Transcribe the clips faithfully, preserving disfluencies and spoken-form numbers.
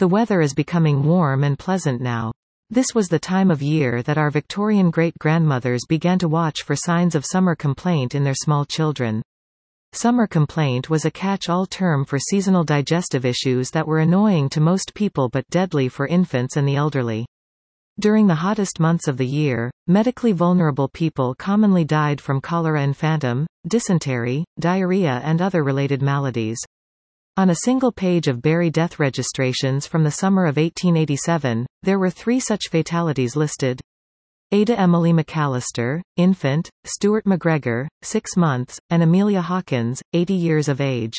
The weather is becoming warm and pleasant now. This was the time of year that our Victorian great-grandmothers began to watch for signs of summer complaint in their small children. Summer complaint was a catch-all term for seasonal digestive issues that were annoying to most people but deadly for infants and the elderly. During the hottest months of the year, medically vulnerable people commonly died from cholera infantum, dysentery, diarrhea and other related maladies. On a single page of Barry death registrations from the summer of eighteen eighty-seven, there were three such fatalities listed. Ada Emily McAllister, infant, Stuart McGregor, six months, and Amelia Hawkins, eighty years of age.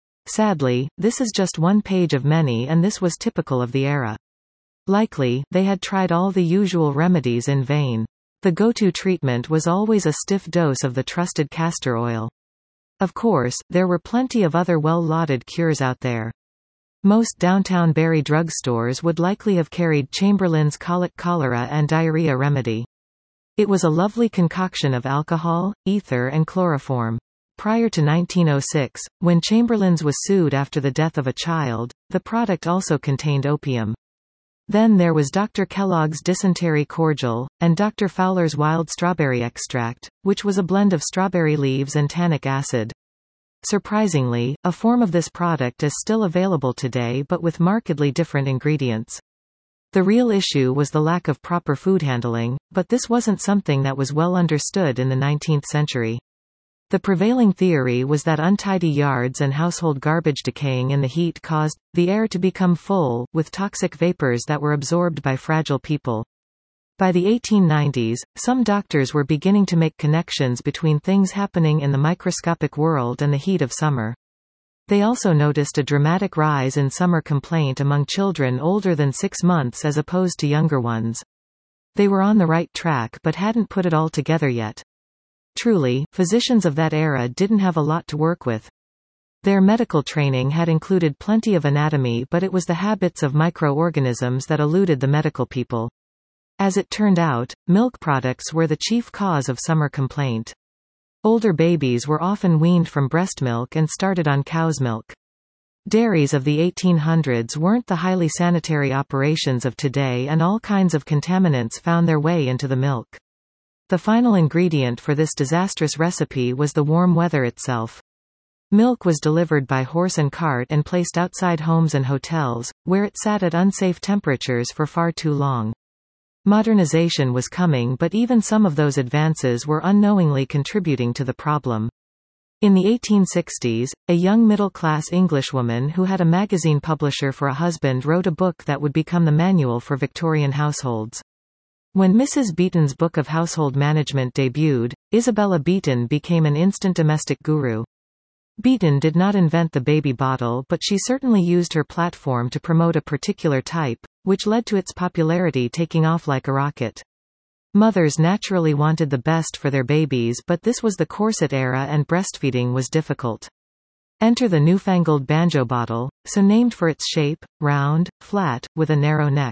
Sadly, this is just one page of many, and this was typical of the era. Likely, they had tried all the usual remedies in vain. The go-to treatment was always a stiff dose of the trusted castor oil. Of course, there were plenty of other well-lauded cures out there. Most downtown Barry drugstores would likely have carried Chamberlain's colic cholera and diarrhea remedy. It was a lovely concoction of alcohol, ether and chloroform. Prior to nineteen oh six, when Chamberlain's was sued after the death of a child, the product also contained opium. Then there was Doctor Kellogg's dysentery cordial, and Doctor Fowler's wild strawberry extract, which was a blend of strawberry leaves and tannic acid. Surprisingly, a form of this product is still available today but with markedly different ingredients. The real issue was the lack of proper food handling, but this wasn't something that was well understood in the nineteenth century. The prevailing theory was that untidy yards and household garbage decaying in the heat caused the air to become full, with toxic vapors that were absorbed by fragile people. By the eighteen nineties, some doctors were beginning to make connections between things happening in the microscopic world and the heat of summer. They also noticed a dramatic rise in summer complaint among children older than six months as opposed to younger ones. They were on the right track but hadn't put it all together yet. Truly, physicians of that era didn't have a lot to work with. Their medical training had included plenty of anatomy, but it was the habits of microorganisms that eluded the medical people. As it turned out, milk products were the chief cause of summer complaint. Older babies were often weaned from breast milk and started on cow's milk. Dairies of the eighteen hundreds weren't the highly sanitary operations of today, and all kinds of contaminants found their way into the milk. The final ingredient for this disastrous recipe was the warm weather itself. Milk was delivered by horse and cart and placed outside homes and hotels, where it sat at unsafe temperatures for far too long. Modernization was coming, but even some of those advances were unknowingly contributing to the problem. In the eighteen sixties, a young middle-class Englishwoman who had a magazine publisher for a husband wrote a book that would become the manual for Victorian households. When Missus Beeton's Book of Household Management debuted, Isabella Beeton became an instant domestic guru. Beeton did not invent the baby bottle, but she certainly used her platform to promote a particular type, which led to its popularity taking off like a rocket. Mothers naturally wanted the best for their babies, but this was the corset era and breastfeeding was difficult. Enter the newfangled banjo bottle, so named for its shape, round, flat, with a narrow neck.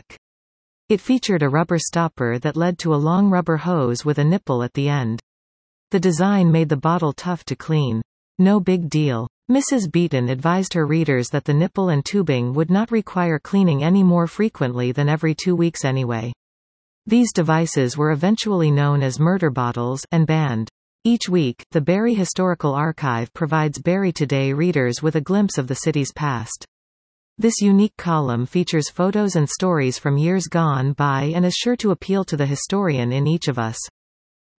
It featured a rubber stopper that led to a long rubber hose with a nipple at the end. The design made the bottle tough to clean. No big deal. Missus Beeton advised her readers that the nipple and tubing would not require cleaning any more frequently than every two weeks anyway. These devices were eventually known as murder bottles and banned. Each week, the Barry Historical Archive provides Barry Today readers with a glimpse of the city's past. This unique column features photos and stories from years gone by and is sure to appeal to the historian in each of us.